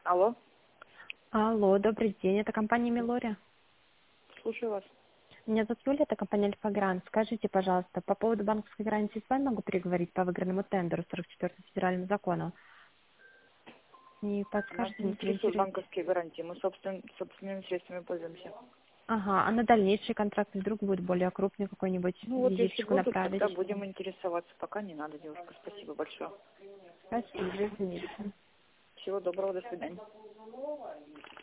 Алло, Алло, добрый день, это компания Милори. слушаю вас. Меня зовут Юлия, это компания Альфа-Грант. Скажите, пожалуйста, по поводу банковской гарантии с вами могу переговорить по выигранному тендеру 44 федеральному закону? Не Нас подскажете, не не интересуют сориентируете? банковские гарантии. Мы собственными средствами пользуемся. Ага, а на дальнейший контракт вдруг будет более крупный какой-нибудь, Ну вот если визиточку будут, направить? тогда будем интересоваться. Пока не надо, девушка. Спасибо большое. Спасибо, извините. Всего доброго, до свидания.